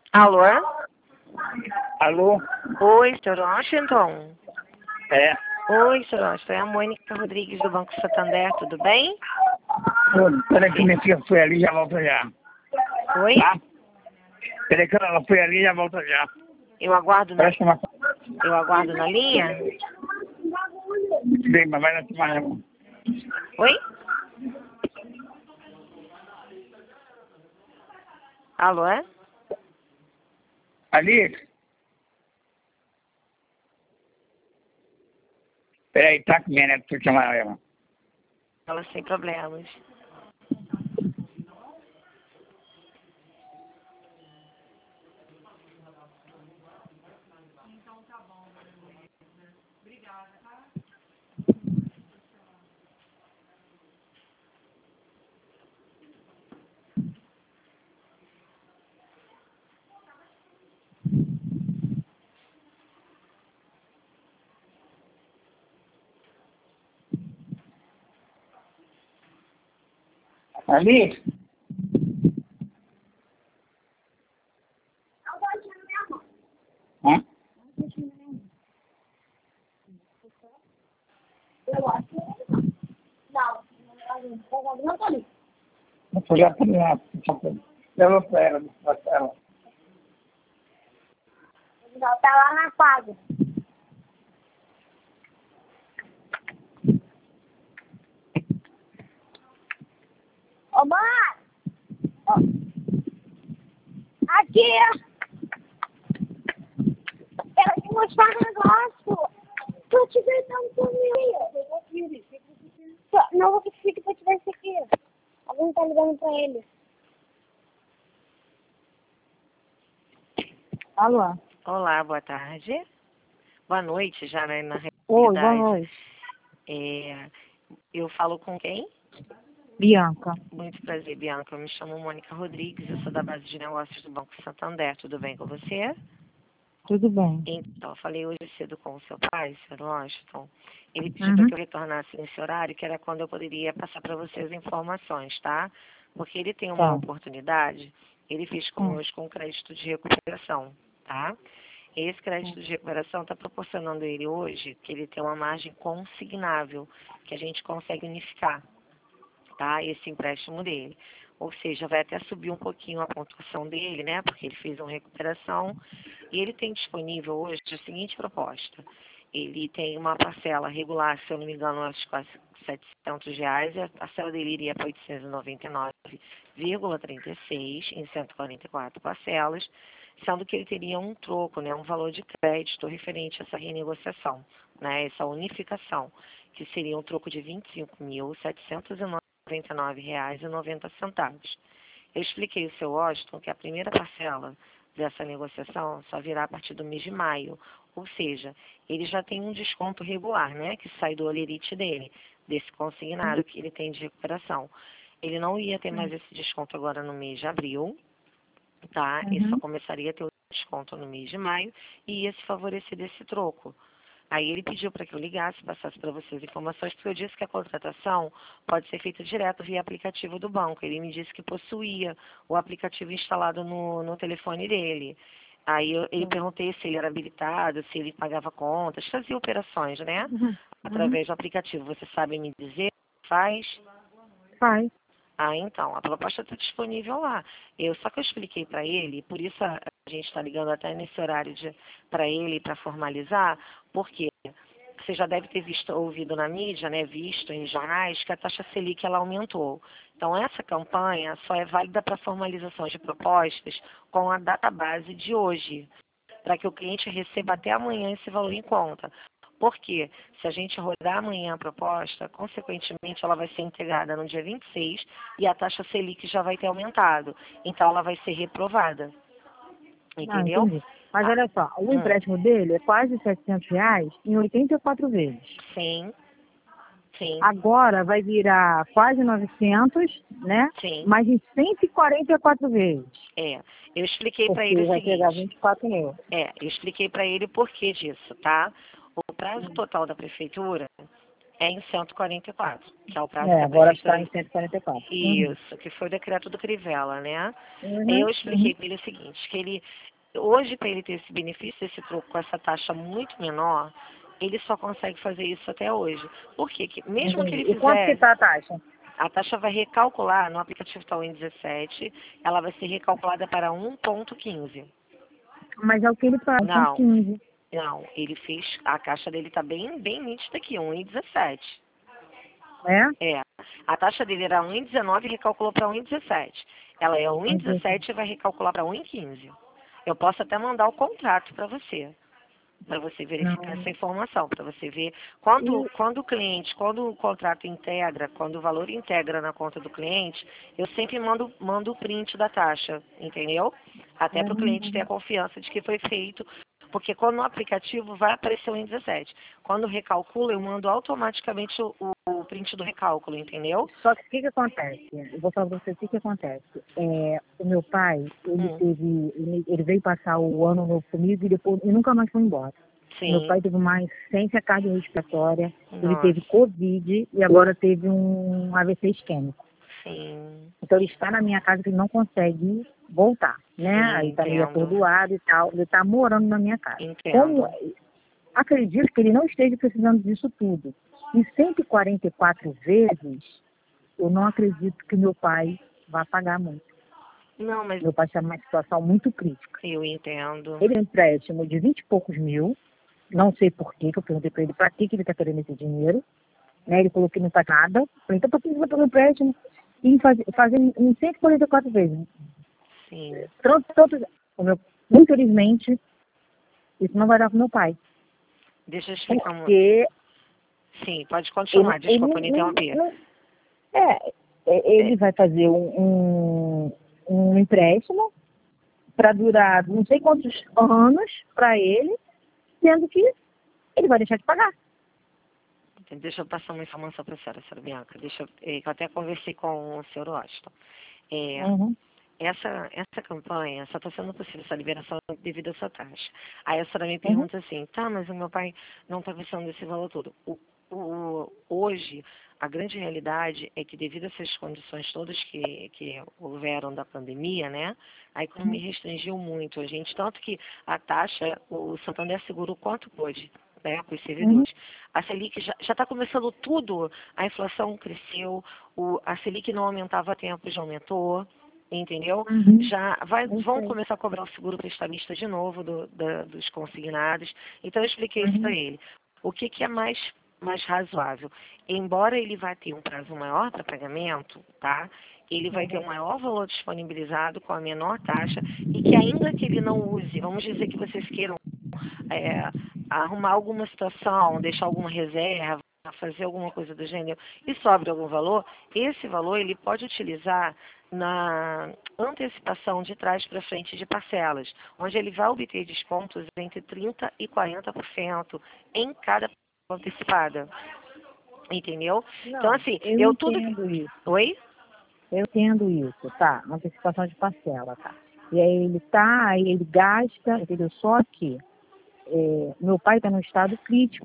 Alô? Alô? Oi, Sr. Washington. É. Oi, Sr. Washington. É a Mônica Rodrigues do Banco Santander, tudo bem? Peraí que minha filha foi ali e já volta já. Oi? Tá? Peraí que ela foi ali e já volta já. Eu aguardo na, Parece uma... eu aguardo na linha? Bem, mas vai na semana. Oi? Alô, é? Ali? Peraí, tá comendo, né? Deixa eu chamar ela. Ela sem problemas. Ali? Hã? Não foi lá pra lá. Leva pra ela. Não, tá lá na quadra. Ô, mãe! Aqui! Eu te mostrar um negócio. Tô te gritando comigo. Não vou conseguir pra tirar isso aqui. Alguém tá ligando pra ele. Alô? Olá, boa tarde. Boa noite já, né, na Oi, boa realidade. noite. Eu falo com quem? Bianca. Muito prazer, Bianca. Eu me chamo Mônica Rodrigues, eu sou da base de negócios do Banco Santander. Tudo bem com você? Tudo bem? Então, eu falei hoje cedo com o seu pai, Sr. Washington. Ele pediu para que eu retornasse nesse horário, que era quando eu poderia passar para você as informações, tá? Porque ele tem uma Tá. oportunidade, ele fez conosco um crédito de recuperação, tá? Esse crédito de recuperação está proporcionando a ele hoje que ele tem uma margem consignável, que a gente consegue unificar, tá? Esse empréstimo dele. Ou seja, vai até subir um pouquinho a pontuação dele, né? Porque ele fez uma recuperação e ele tem disponível hoje a seguinte proposta. Ele tem uma parcela regular, se eu não me engano, acho que quase R$ 700, e a parcela dele iria para 899,36 em 144 parcelas, sendo que ele teria um troco, né, um valor de crédito referente a essa renegociação, né, essa unificação, que seria um troco de R$ 25.799,90. Eu expliquei ao seu Washington que a primeira parcela dessa negociação só virá a partir do mês de maio, ou seja, ele já tem um desconto regular, né, que sai do olerite dele, desse consignado que ele tem de recuperação. Ele não ia ter mais esse desconto agora no mês de abril, tá? Ele só começaria a ter o desconto no mês de maio e ia se favorecer desse troco. Aí ele pediu para que eu ligasse, passasse para vocês informações, porque eu disse que a contratação pode ser feita direto via aplicativo do banco. Ele me disse que possuía o aplicativo instalado no telefone dele. Aí ele perguntei se ele era habilitado, se ele pagava contas, fazia operações, né? Através do aplicativo. Você sabe me dizer? Faz? Faz. Ah, então, a proposta está disponível lá. Só que eu expliquei para ele, por isso a gente está ligando até nesse horário para ele, para formalizar, porque você já deve ter ouvido na mídia, né, visto em jornais, que a taxa Selic ela aumentou. Então, essa campanha só é válida para formalização de propostas com a data base de hoje, para que o cliente receba até amanhã esse valor em conta. Porque se a gente rodar amanhã a proposta, consequentemente ela vai ser integrada no dia 26 e a taxa Selic já vai ter aumentado. Então ela vai ser reprovada. Ah, Entendeu? entendi. Mas olha só, o Hum, empréstimo dele é quase R$ 700 em 84 vezes. sim, sim, Agora vai virar quase 900, né? sim. Mas em 144 vezes. É. Eu expliquei para ele Porque o vai pegar seguinte. 24 mil. Eu expliquei para ele o porquê disso, tá? O prazo total da prefeitura é em 144, que é o prazo É, que agora prevista. está em 144. Isso, que foi o decreto do Crivella, né? Uhum. Eu expliquei para ele o seguinte, que ele, hoje para ele ter esse benefício, esse troco com essa taxa muito menor, ele só consegue fazer isso até hoje. Por quê? Que mesmo que Entendi. ele E quanto que fizer, está a taxa? a taxa vai recalcular, no aplicativo está 1,17, ela vai ser recalculada para 1,15. Mas é o que ele paga, Não, 1,15. não, ele fez, a caixa dele está bem nítida aqui, 1,17. É? É, a taxa dele era 1,19 e recalculou para 1,17. Ela é 1,17 e vai recalcular para 1,15. Eu posso até mandar o contrato para você verificar Não. essa informação, para você ver quando o cliente, quando o contrato integra, quando o valor integra na conta do cliente, eu sempre mando o print da taxa, entendeu? Até para o cliente ter a confiança de que foi feito, porque quando no aplicativo vai aparecer o 1,17. Quando recalcula, eu mando automaticamente o print do recálculo, entendeu? Só que o que acontece? Eu vou falar para você o que acontece. O meu pai, ele veio passar o ano novo comigo e nunca mais foi embora. Sim. Meu pai teve uma insuficiência cardiorrespiratória, ele Nossa. teve Covid e agora teve um AVC isquêmico. Sim. Então ele está na minha casa que ele não consegue voltar, né? Sim, Aí está meio entendo. atordoado e tal. Ele está morando na minha casa. Entendo. Acredito que ele não esteja precisando disso tudo. E 144 vezes, eu não acredito que meu pai vá pagar muito. Não, mas Meu pai está numa situação muito crítica. eu entendo. Ele tem um empréstimo de 20 e poucos mil, não sei por quê, que eu perguntei para ele para que ele está querendo esse dinheiro. Né? Ele falou que não está nada. Eu falei, então para que ele vai pagar o empréstimo e fazer em 144 vezes? Sim. Infelizmente, isso não vai dar para meu pai. Deixa eu explicar Porque Sim, pode continuar, desculpa me interromper. Ele vai fazer um empréstimo para durar não sei quantos anos para ele, sendo que ele vai deixar de pagar. Deixa eu passar uma informação para a senhora Bianca. Eu até conversei com o senhor Washington. Essa campanha só está sendo possível, essa liberação devido à sua taxa. Aí a senhora me pergunta assim, tá, mas o meu pai não está precisando desse valor todo. Hoje, a grande realidade é que devido a essas condições todas que houveram da pandemia, né, a economia restringiu muito a gente, tanto que a taxa, o Santander segurou quanto pôde, né, com os servidores. A Selic já está começando tudo, a inflação cresceu, a Selic não aumentava a tempo, já aumentou. Entendeu? Vão começar a cobrar o seguro prestamista de novo dos consignados. Então eu expliquei isso para ele. O que é mais razoável? Embora ele vá ter um prazo maior para pagamento, tá? Ele vai ter um maior valor disponibilizado com a menor taxa e que ainda que ele não use, vamos dizer que vocês queiram arrumar alguma situação, deixar alguma reserva, fazer alguma coisa do gênero e sobre algum valor, esse valor ele pode utilizar na antecipação de trás para frente de parcelas, onde ele vai obter descontos entre 30% e 40% em cada antecipada. Entendeu? Não, então, assim, eu entendo isso. Oi? Eu entendo isso, tá? Antecipação de parcela, tá? E aí ele gasta, entendeu? Só que meu pai está num estado crítico.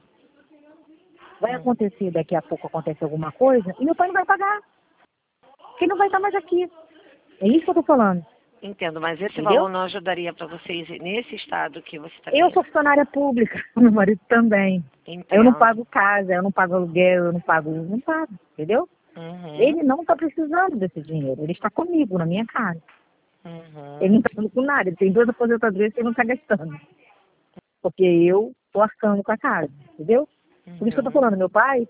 Vai acontecer, daqui a pouco acontece alguma coisa, e meu pai não vai pagar. Porque ele não vai estar mais aqui. É isso que eu tô falando. Entendo, mas esse Entendeu? valor não ajudaria para vocês nesse estado que você está Eu sou funcionária pública, meu marido também. Entendo. Eu não pago casa, eu não pago aluguel, não pago, entendeu? Ele não está precisando desse dinheiro, ele está comigo, na minha casa. Ele não está falando com nada, ele tem 2 aposentadorias que ele não está gastando. Porque eu estou arcando com a casa, entendeu? Por isso que eu estou falando, meu pai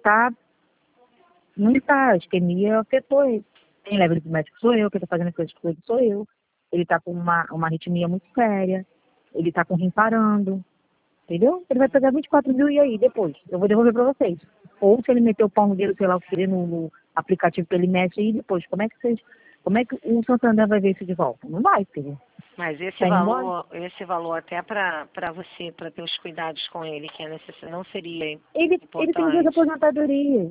não está, a isquemia afetou ele. Quem leva ele pro médico sou eu, quem está fazendo as coisas com ele sou eu. Ele está com uma arritmia muito séria, ele está com rim parando, entendeu? Ele vai pegar 24 mil e aí, depois, eu vou devolver para vocês. Ou se ele meter o pau no dedo, sei lá o que, no aplicativo que ele mexe aí, depois, como é que o Santander vai ver isso de volta? Não vai, filho. Mas esse valor até para você, para ter os cuidados com ele, que é necessário, não seria importante. Ele tem 2 aposentadorias,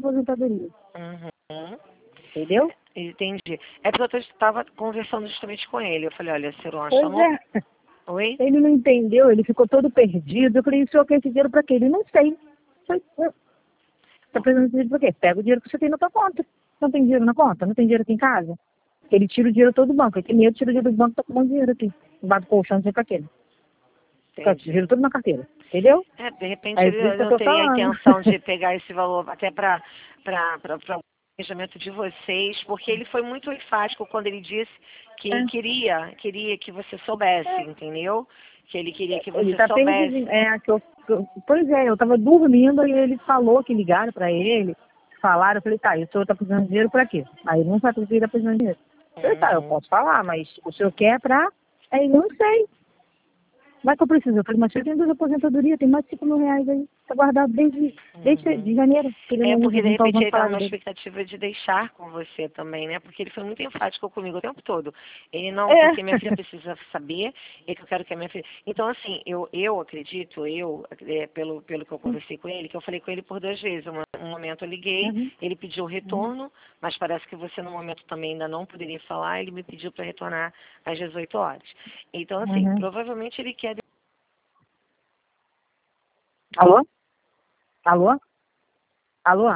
Entendeu? Entendi. É porque eu estava conversando justamente com ele. Eu falei, olha, Ciro, Oi? Ele não entendeu, ele ficou todo perdido. Eu falei, o senhor quer esse dinheiro para quê? Ele não sei. Tá precisando de dinheiro por quê? Pega o dinheiro que você tem na tua conta. Não tem dinheiro na conta? Não tem dinheiro aqui em casa? Ele tira o dinheiro todo do banco. Ele tem medo, tira o dinheiro do banco, tá com um monte de dinheiro aqui. Embaixo do colchão, não sei pra quê. Fica o dinheiro todo na carteira. Entendeu? De repente Aí, ele isso que eu não tô teria a falando. intenção de pegar esse valor até para o planejamento de vocês, porque ele foi muito enfático quando ele disse que queria que você soubesse, entendeu? Que ele queria que Ele você tá soubesse. perdido. Pois é, eu tava dormindo e ele falou que ligaram pra ele, falaram, eu falei, tá, e o senhor tá precisando de dinheiro pra quê? Aí ele não sabe que ele tá precisando de dinheiro. Eu falei, tá, eu posso falar, mas o senhor quer pra... Aí ele, não sei. Vai que eu preciso. Eu falei, mas você tem 2 aposentadorias, tem mais de 5 mil reais aí. Tá guardado desde de janeiro. Que ele não Porque de não tá repente usando ele estava salário numa dele. expectativa de deixar com você também, né? Porque ele foi muito enfático comigo o tempo todo. Ele não, É. porque minha filha precisa saber, e que eu quero que a minha filha. Então, assim, eu acredito, pelo que eu conversei com ele, que eu falei com ele por 2 vezes. Um momento eu liguei, ele pediu o retorno, mas parece que você no momento também ainda não poderia falar, ele me pediu para retornar às 18 horas. Então, assim, provavelmente ele quer. Alô? Alô? Alô?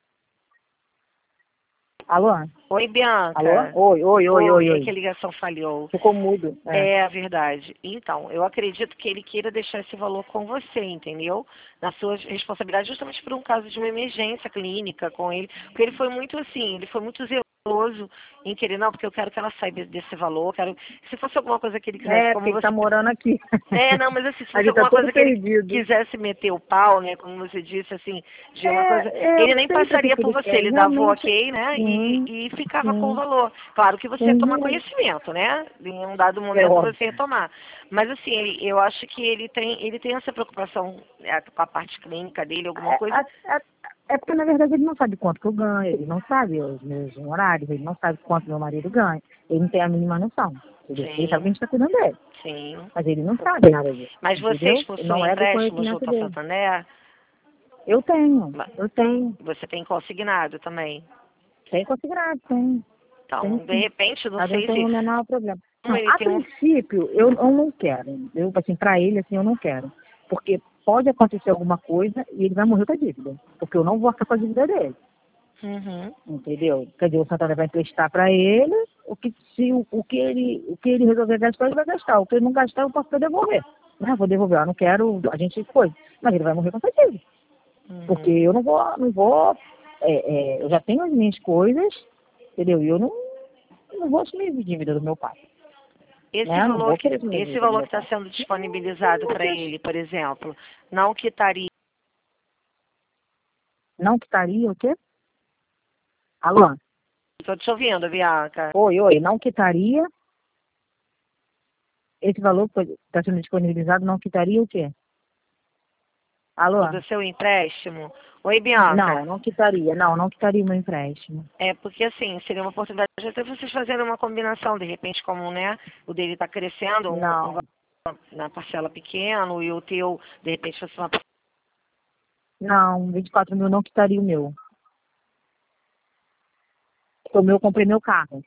Alô? Oi, Bianca. Alô? Oi. É que a ligação falhou. Ficou mudo. É a verdade. Então, eu acredito que ele queira deixar esse valor com você, entendeu? Na sua responsabilidade, justamente por um caso de uma emergência clínica com ele. Porque ele foi muito assim, ele foi muito zeloso em querer, não, porque eu quero que ela saiba desse valor, eu quero. Se fosse alguma coisa que ele quisesse, como porque você. tá morando aqui. Não, mas assim, se A fosse gente tá alguma todo coisa que perdido. ele quisesse meter o pau, né, como você disse, assim, de uma coisa, ele Eu nem sei pra passaria que por ele você, quer, ele dava o realmente. ok, né, Sim, e ficava com o valor. Claro que você ia tomar conhecimento, né, em um dado momento óbvio. você ia tomar. Mas assim, eu acho que ele tem essa preocupação com a parte clínica dele, alguma coisa. É porque, na verdade, ele não sabe quanto que eu ganho, ele não sabe os meus horários, ele não sabe quanto meu marido ganha. Ele não tem a mínima noção. Entendeu? Ele sabe que a gente está cuidando dele. Sim. Mas ele não sabe nada disso. Mas entendeu? vocês possuem Não é do empréstimo conhecimento junto ao dele. Santander? Eu tenho. Você tem consignado também? Tem considerado, tem. Então, de repente, não Mas eu não sei tenho o se. menor problema. Não, Ele a tem um. princípio, eu não quero. Eu, assim, pra ele, assim, eu não quero. Porque pode acontecer alguma coisa e ele vai morrer com a dívida. Porque eu não vou ficar com a dívida dele. Entendeu? Quer dizer, o Santander vai emprestar para ele, o que ele resolver gastar, ele vai gastar. O que ele não gastar, eu posso devolver. Né? Vou devolver, eu não quero, a gente foi. Mas ele vai morrer com essa dívida. Porque eu não vou, eu já tenho as minhas coisas, entendeu? E eu não vou assumir a dívida do meu pai. Esse né? valor que está sendo disponibilizado para ele, por exemplo, não quitaria. Não quitaria o quê? Alô? Estou te ouvindo, Bianca. Oi, não quitaria. Esse valor que está sendo disponibilizado não quitaria o quê? Alô? Do seu empréstimo? Oi, Bianca. Não quitaria. Não quitaria o meu empréstimo. É porque, assim, seria uma oportunidade de até vocês fazerem uma combinação, de repente, como, né, o dele está crescendo, na parcela pequena, e o teu, de repente, fosse uma... Não, 24 mil não quitaria o meu. O meu, eu comprei meu carro.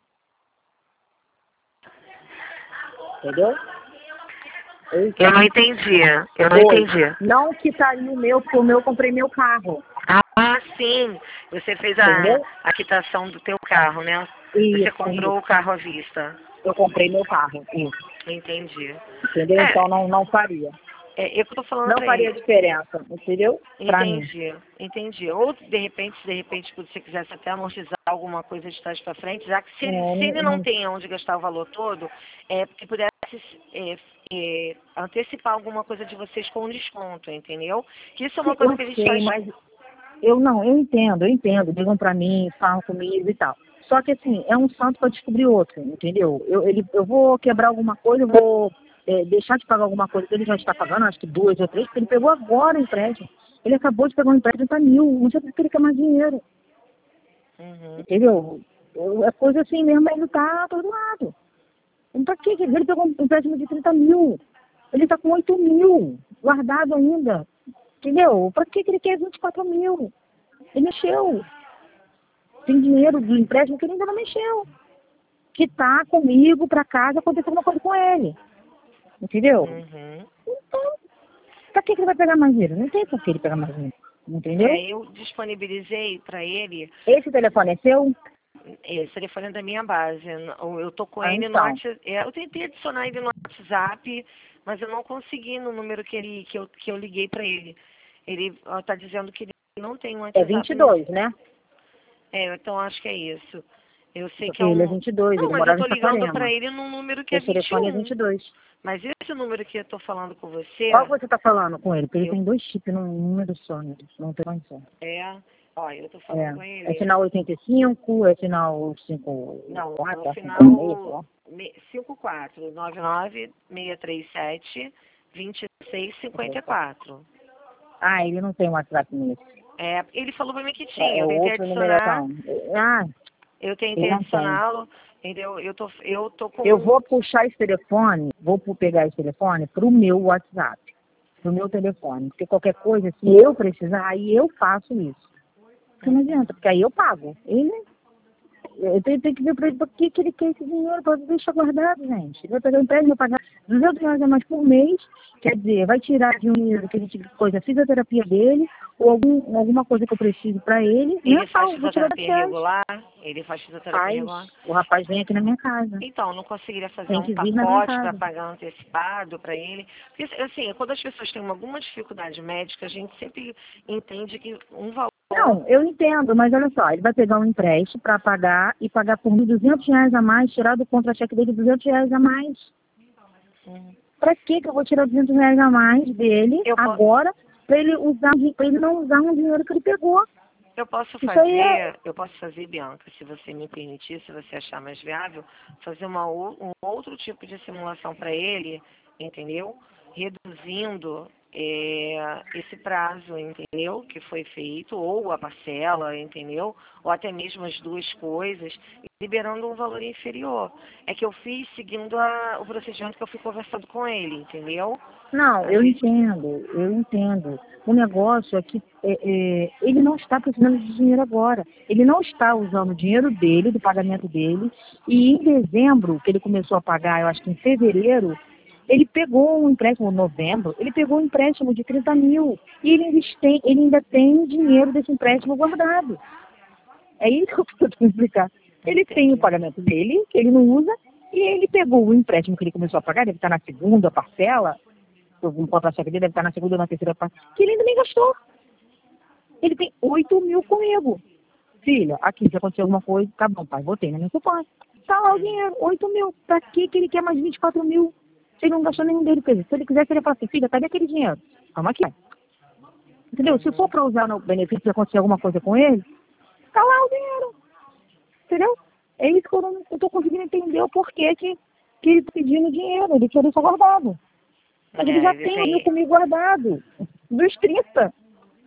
Entendeu? Eu não entendi. Não quitaria o meu, porque o meu eu comprei meu carro. Ah, sim. Você fez a quitação do teu carro, né? Você comprou o carro à vista. Eu comprei meu carro, isso. Entendi. Entendeu? Então não faria. Eu tô falando não faria diferença, entendeu? Pra mim. Entendi. Ou, de repente, se você quisesse até amortizar alguma coisa de trás para frente, já que se ele não tem onde gastar o valor todo, porque pudesse antecipar alguma coisa de vocês com desconto, entendeu? Que isso é uma coisa que a gente faz... Mas eu entendo. Digam pra mim, falam comigo e tal. Só que, assim, é um santo para descobrir outro, entendeu? Eu vou quebrar alguma coisa, eu vou deixar de pagar alguma coisa que ele já está pagando, acho que 2 ou 3, porque ele pegou agora o empréstimo. Ele acabou de pegar um empréstimo para 1.000, não sei porque ele quer mais dinheiro. Entendeu? É coisa assim mesmo, ele tá todo lado. Então, ele pegou um empréstimo de 30 mil. Ele tá com 8 mil guardado ainda. Entendeu? Para que ele quer 24 mil? Ele mexeu. Tem dinheiro do empréstimo que ele ainda não mexeu. Que tá comigo para casa, aconteceu alguma coisa com ele. Entendeu? Então, pra que ele vai pegar mais dinheiro? Não tem por que ele pegar mais dinheiro. Entendeu? Eu disponibilizei para ele. Esse telefone é seu? Esse telefone é da minha base. Eu tô com ele no Então. WhatsApp. Eu tentei adicionar ele no WhatsApp, mas eu não consegui no número que eu liguei para ele. Ele está dizendo que ele não tem um WhatsApp. É 22, né? Então acho que é isso. Eu sei Porque que é ele é um... 22, Não, ele mas eu morava tô em ligando Saquarema. para ele num número que é Esse telefone é 21. 22. Mas esse número que eu tô falando com você... Qual você tá falando com ele? Porque ele Eu- tem 2 chips num número só, né? Não tem condição. Olha, eu tô falando com É ele. final 85, é final 5... Não, 4, no é final 54 99 637 2654. Ah, ele não tem WhatsApp nesse. Ele falou para mim que tinha. É Eu tentei outro adicionar. numeração. Ah, Eu tentei ele não tem. adicioná-lo. Entendeu? Eu tô com. Eu vou puxar esse telefone, vou pegar esse telefone pro meu WhatsApp, pro meu telefone. Porque qualquer coisa, se eu precisar, aí eu faço isso. Porque não adianta, porque aí eu pago. Eu tenho que ver pra ele por que ele quer esse dinheiro, para deixar guardado, gente. Ele vai pegar o empréstimo, vai pagar R$ 200 a mais por mês, quer dizer, vai tirar dinheiro que a gente coisa, a fisioterapia dele, ou alguma coisa que eu preciso para ele. Ele faz Vou tirar fisioterapia daqui. regular? Ele faz fisioterapia regular? O rapaz vem aqui na minha casa. Então, não conseguiria fazer Tem um que vir na minha pacote para casa. pagar antecipado para ele? Porque, assim, quando as pessoas têm alguma dificuldade médica, a gente sempre entende que um valor... Não, eu entendo, mas olha só, ele vai pegar um empréstimo para pagar e pagar por R$ 1.200 a mais, tirar do contra-cheque dele R$ 200 a mais. Para que eu vou tirar R$ 200 a mais dele agora, para ele não usar um dinheiro que ele pegou? Eu posso fazer, Bianca, se você me permitir, se você achar mais viável, fazer um outro tipo de simulação para ele, entendeu? Reduzindo esse prazo, entendeu? Que foi feito, ou a parcela, entendeu? Ou até mesmo as duas coisas, liberando um valor inferior. É que eu fiz seguindo o procedimento que eu fui conversando com ele, entendeu? Não, eu entendo. O negócio é que ele não está precisando de dinheiro agora. Ele não está usando o dinheiro dele, do pagamento dele, e em dezembro, que ele começou a pagar, eu acho que em fevereiro, ele pegou um empréstimo, em novembro, ele pegou um empréstimo de 30 mil, e ele ainda tem dinheiro desse empréstimo guardado. É isso que eu estou tentando explicar. Ele tem o pagamento dele, que ele não usa, e ele pegou o empréstimo que ele começou a pagar, deve estar na segunda parcela, o contra-cheque dele deve estar na segunda ou na terceira parte, que ele ainda nem gastou. Ele tem 8 mil comigo. Filha, aqui, se acontecer alguma coisa, tá bom, pai, botei na minha poupança. Tá lá o dinheiro, 8 mil. Pra que ele quer mais 24 mil? Se ele não gastou nenhum dele, se ele quisesse, ele ia falar assim, filha, cadê aquele dinheiro? Calma aqui. Entendeu? Se for pra usar no benefício, se acontecer alguma coisa com ele, tá lá o dinheiro. Entendeu? É isso que eu não tô conseguindo entender o porquê que ele tá pedindo dinheiro, ele quer deixar guardado. Mas ele já tem mil comigo guardado, dos 30.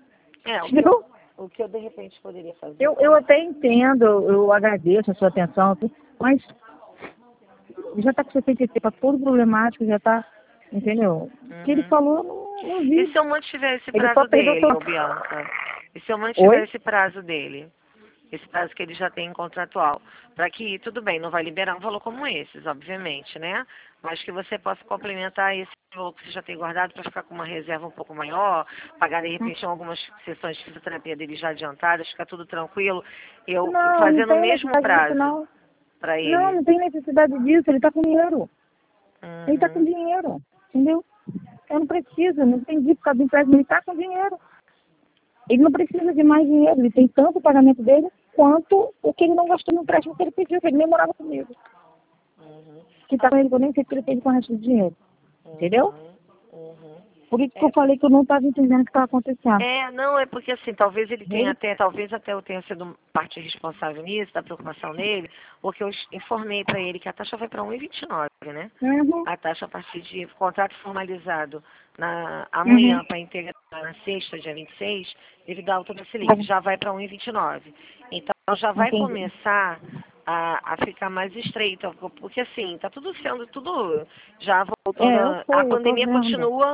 O que eu de repente poderia fazer? Eu até entendo, eu agradeço a sua atenção, mas já está com 66, está todo problemático, já está, entendeu? O que ele falou, não vi. E se eu mantiver esse prazo dele, Bianca? E se eu mantiver esse prazo dele? Esse prazo que ele já tem em contratual. Para que, tudo bem, não vai liberar um valor como esses, obviamente, né? Mas que você possa complementar esse valor que você já tem guardado para ficar com uma reserva um pouco maior, pagar de repente algumas sessões de fisioterapia dele já adiantadas, ficar tudo tranquilo, fazendo o mesmo prazo para ele. Não tem necessidade disso, ele está com dinheiro. Ele está com dinheiro, entendeu? Eu não preciso, não entendi por causa do empréstimo, ele está com dinheiro. Ele não precisa de mais dinheiro, ele tem tanto o pagamento dele quanto o que ele não gastou no empréstimo que ele pediu, que ele nem morava comigo. Que tá com ele, eu nem sei o que ele fez com o resto do dinheiro. Entendeu? Por isso que eu falei que eu não estava entendendo o que estava acontecendo. Não, é porque assim, talvez ele tenha talvez até eu tenha sido parte responsável nisso, da preocupação dele, porque eu informei para ele que a taxa vai para 1,29, né? A taxa a partir de contrato formalizado amanhã para integrar na sexta, dia 26, ele dá alta da Selic, já vai para 1,29. Então já vai começar a ficar mais estreita, porque assim, tá tudo já voltando, a pandemia continua,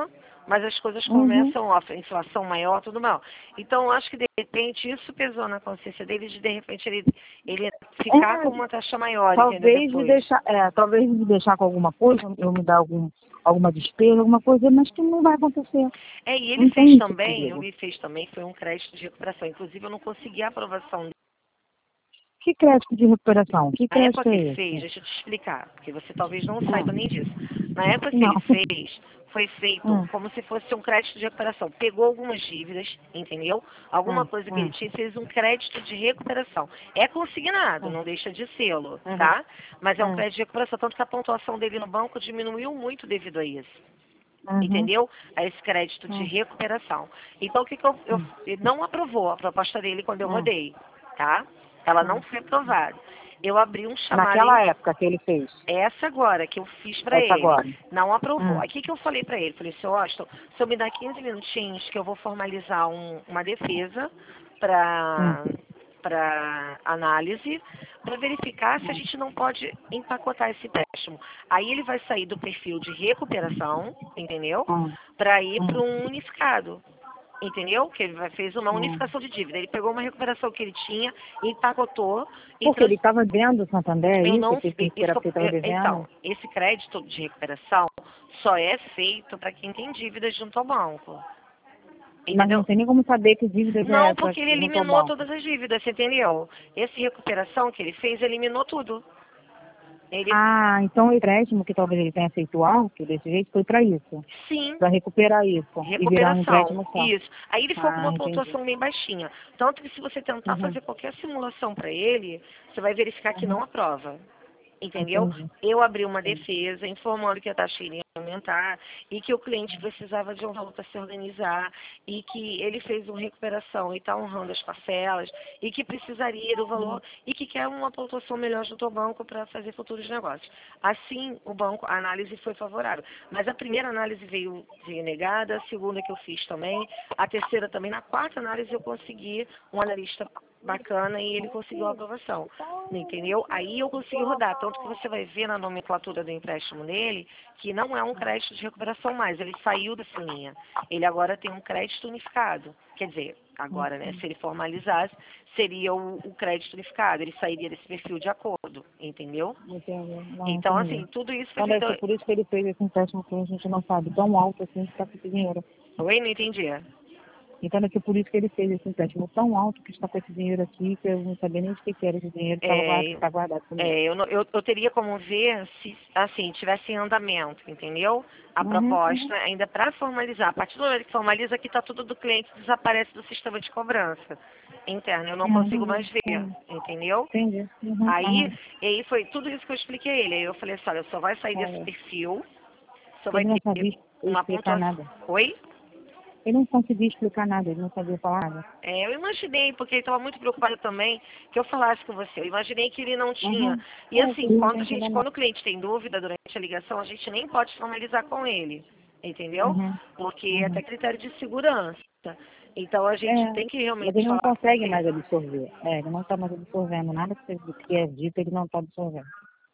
mas as coisas começam, a inflação maior, tudo mal. Então, acho que de repente isso pesou na consciência dele, de repente ele ficar com uma taxa maior, talvez me deixar com alguma coisa, eu me dar alguma despesa, alguma coisa, mas que não vai acontecer. E ele fez também, foi um crédito de recuperação. Inclusive, eu não consegui a aprovação. Que crédito de recuperação? Que crédito época que ele fez, deixa eu te explicar, porque você talvez não saiba nem disso. Na época que ele fez, foi feito como se fosse um crédito de recuperação. Pegou algumas dívidas, entendeu? Alguma coisa que ele tinha, fez um crédito de recuperação. É consignado, não deixa de sê-lo, tá? Mas é um crédito de recuperação, tanto que a pontuação dele no banco diminuiu muito devido a isso. Entendeu? A esse crédito de recuperação. Então, o que ele não aprovou a proposta dele quando eu rodei, tá? Ela não foi aprovada. Eu abri um chamado... Naquela época que ele fez? Essa agora, que eu fiz para ele. Agora. Não aprovou. Aí o que eu falei para ele? Falei, seu Austin, se eu me dar 15 minutinhos que eu vou formalizar uma defesa para análise, para verificar se a gente não pode empacotar esse empréstimo. Aí ele vai sair do perfil de recuperação, entendeu? Para ir para um unificado. Entendeu? Que ele fez uma unificação de dívida. Ele pegou uma recuperação que ele tinha, empacotou... Porque ele estava vendo o Santander, Então, esse crédito de recuperação só é feito para quem tem dívidas junto ao banco. Entendeu? Mas não tem nem como saber que dívidas Não, porque ele eliminou todas as dívidas, você entendeu? Esse recuperação que ele fez, eliminou tudo. Então o empréstimo que talvez ele tenha feito alto, desse jeito, foi para isso? Sim. Para recuperar isso. E virar um empréstimo só. Isso. Aí ele ficou com uma pontuação bem baixinha. Tanto que se você tentar fazer qualquer simulação para ele, você vai verificar que não aprova. Entendeu? Eu abri uma defesa informando que a taxa iria aumentar e que o cliente precisava de um valor para se organizar e que ele fez uma recuperação e está honrando as parcelas e que precisaria do valor e que quer uma pontuação melhor junto ao banco para fazer futuros negócios. Assim, a análise foi favorável. Mas a primeira análise veio negada, a segunda que eu fiz também, a terceira também. Na quarta análise eu consegui um analista bacana e ele conseguiu a aprovação, entendeu? Aí eu consegui rodar, tanto que você vai ver na nomenclatura do empréstimo dele que não é um crédito de recuperação mais, ele saiu dessa linha. Ele agora tem um crédito unificado, quer dizer, agora, né, se ele formalizasse, seria o crédito unificado, ele sairia desse perfil de acordo, entendeu? Então, assim, tudo isso foi feito... Por isso que ele fez esse empréstimo que a gente não sabe, tão alto assim, que está com esse dinheiro. Oi, não entendi. Então é por isso que ele fez esse empréstimo tão alto que está com esse dinheiro aqui, que eu não sabia nem de que era esse dinheiro que estava guardado comigo. Eu teria como ver se, assim, tivesse em andamento, entendeu? A proposta, ainda para formalizar. A partir do momento que formaliza, aqui está tudo do cliente, desaparece do sistema de cobrança interno. Eu não consigo mais ver, entendeu? Entendi. Aí foi tudo isso que eu expliquei a ele. Aí eu falei assim, olha, só vai sair desse perfil, só vai não ter sabia uma pontuação. Nada. Oi? Ele não conseguia explicar nada, ele não sabia falar nada. Eu imaginei, porque ele estava muito preocupado também que eu falasse com você. Eu imaginei que ele não tinha. E assim, quando o cliente tem dúvida durante a ligação, a gente nem pode formalizar com ele, entendeu? Porque é até critério de segurança. Então a gente tem que realmente mas ele não falar consegue mais absorver. Ele não está mais absorvendo nada que é dito, ele não está absorvendo.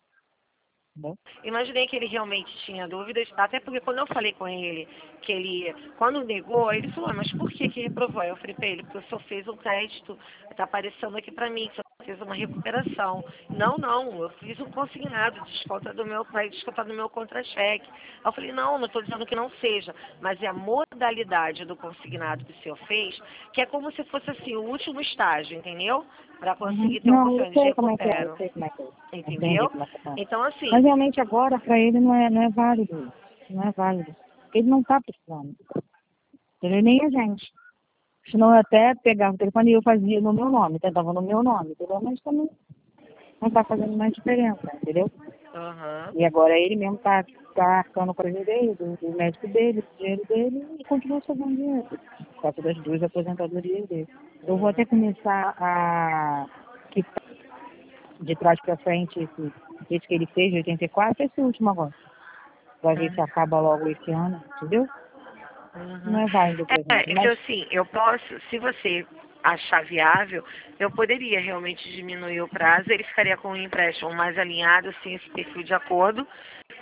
Imaginei que ele realmente tinha dúvidas, até porque quando eu falei com ele, que ele, quando negou, ele falou, mas por que reprovou? Eu falei para ele, porque o senhor fez um crédito, está aparecendo aqui para mim, que o senhor fez uma recuperação. Não, eu fiz um consignado, vai descontar do meu contra-cheque. Eu falei, não estou dizendo que não seja, mas é a modalidade do consignado que o senhor fez, que é como se fosse assim, o último estágio, entendeu? Para conseguir ter um condição de recupero. Entendeu? Então, assim... Mas realmente agora, para ele, não é válido. Não é válido. Ele não está precisando. Ele nem a gente. Senão eu até pegava o telefone e eu fazia no meu nome, tentava no meu nome, entendeu? Mas também não está fazendo mais diferença, entendeu? E agora ele mesmo está arcando com a dele, do médico dele, do dinheiro dele, e continua fazendo dinheiro. Por causa das duas aposentadorias dele. Eu vou até começar a quitar de trás para frente esse que ele fez, de 84, esse último agora. Vai ver se acaba logo esse ano, entendeu? Não é válido pra gente. Então, assim, eu posso, se você achar viável, eu poderia realmente diminuir o prazo, ele ficaria com um empréstimo mais alinhado, assim, esse perfil de acordo,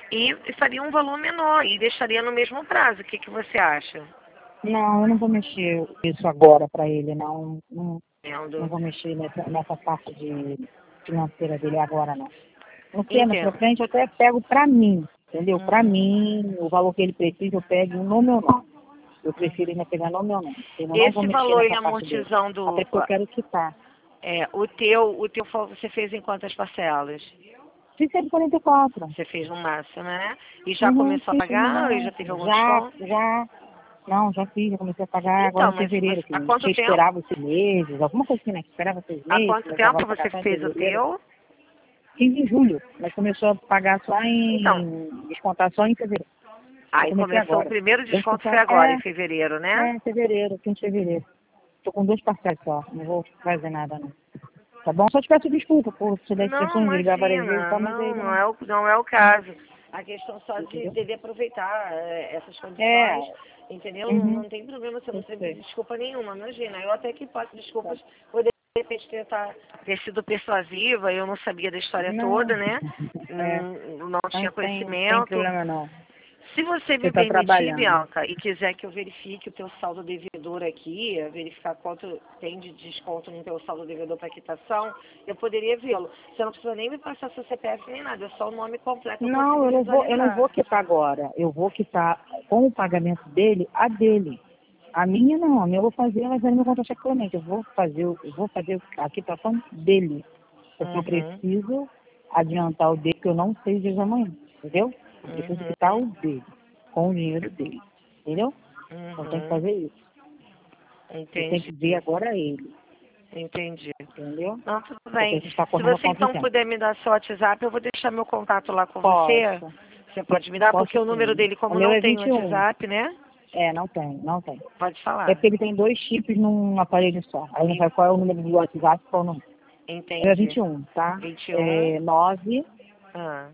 e faria um valor menor e deixaria no mesmo prazo. O que você acha? Não, eu não vou mexer isso agora para ele, não. Não Entendo. vou mexer nessa parte financeira dele agora, não. Não sei, mas pra Entendo. frente eu até pego para mim, entendeu? Para mim, o valor que ele precisa, eu pego no meu nome. Eu prefiro ainda pegar no meu nome. Eu não vou Esse mexer valor e nessa parte dele. amortizando, Até porque eu quero quitar. o teu você fez em quantas parcelas? Fiz 144. Você fez no máximo, né? E já Uhum, começou a fiz no pagar ou já teve máximo. algum desconto? Não, já fiz, já comecei a pagar agora Então, em mas fevereiro. há Que quanto eu tempo? esperava 6 meses, alguma coisa assim, né? Que esperava 6 meses, Há quanto começava tempo a pagar você só em fez o fevereiro. teu? Fiz em julho, mas começou a pagar só Então, descontar só em fevereiro. Eu aí comecei começou o agora. primeiro Desde que desconto foi agora, em fevereiro, né? fevereiro, fim de fevereiro. Tô com 2 parcelas só, não vou fazer nada não. Tá bom? Só te peço desculpa por te dar Não, expressões de ligar várias vezes, imagina, tá? Mas aí não não. não é o caso. A questão só de Entendeu? dele aproveitar essas É. condições, entendeu? Uhum. Não tem problema, você não Eu tem sei. desculpa nenhuma, imagina. Eu até que passo desculpas por de repente ter sido persuasiva, eu não sabia da história Não. toda, né? É. Não Não tinha tem conhecimento. problema não. Se você me Você tá permitir, trabalhando. Bianca, e quiser que eu verifique o teu saldo devedor aqui, verificar quanto tem de desconto no teu saldo devedor para quitação, eu poderia vê-lo. Você não precisa nem me passar seu CPF nem nada, é só o nome completo eu Não, consigo eu não visualizar. vou quitar agora. Eu vou quitar com o pagamento dele, a dele. A minha não, a minha eu vou fazer, mas é no meu contra-cheque somente. Eu vou fazer a quitação dele. Porque eu Uhum, preciso adiantar o dele, que eu não sei o dia de amanhã, entendeu? Eu preciso quitar uhum, o dele, com o dinheiro dele, entendeu? Então tem que uhum. fazer isso. Eu tenho Entendi, que ver agora ele, entendi. entendeu? Não, tudo Porque a bem. gente está Se correndo você contra o então tempo. puder me dar seu WhatsApp, eu vou deixar meu contato lá com você. Posso, Você pode me dar, porque posso o número sim. dele, O como meu não é tem 21. WhatsApp, né? Não tem, não tem. Pode É falar. porque ele tem 2 chips num aparelho só. Aí não En- sabe qual é o número do WhatsApp e qual não. É Entendi. 21, tá? 21. É 9 Ah,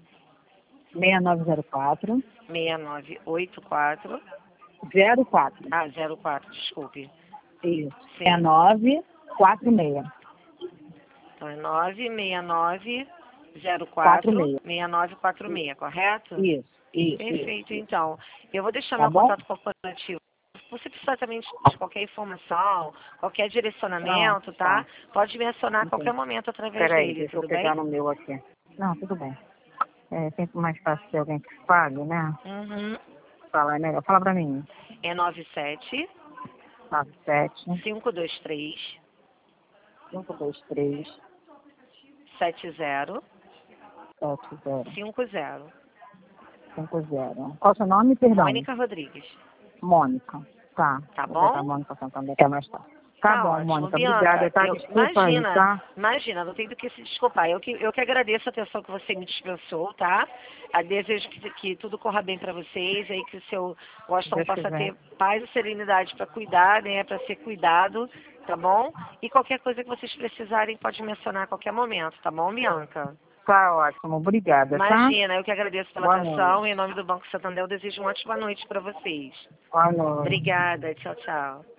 6904 6984. 04. Ah, 04, desculpe. Isso. É Sim. 946. Então é 969 04 46. 6946, correto? Perfeito, Isso. então. Eu vou deixar Tá meu bom? contato corporativo. Se você precisar também de qualquer informação, qualquer Não, direcionamento, tá. tá? Pode me acionar a qualquer Entendi. momento através Peraí, dele, deixa eu tudo pegar bem? no meu aqui. Não, tudo bem. É sempre mais fácil ter alguém que pague, né? Uhum. Fala, é melhor. Fala pra mim. É 97 97 523 523 70 70 50. 50. Qual é o seu nome, perdão? Mônica Rodrigues. Mônica. Tá. Tá Vou botar bom? Mônica Santander, que é mais fácil. Tá Tá bom, ótimo. Mônica. Obrigada, Bianca, tá? Desculpa aí, imagina, tá? imagina, não tem do que se desculpar. Eu que agradeço a atenção que você me dispensou, tá? Desejo que tudo corra bem para vocês, aí que o seu Se Washington Deus possa quiser. ter paz e serenidade para cuidar, né? Para ser cuidado, tá bom? E qualquer coisa que vocês precisarem, pode mencionar a qualquer momento, tá bom, Bianca? Tá ótimo. Obrigada, tá? Imagina, eu que agradeço pela Boa atenção. noite. Em nome do Banco Santander, eu desejo uma ótima noite para vocês. Boa noite. Obrigada, tchau, tchau.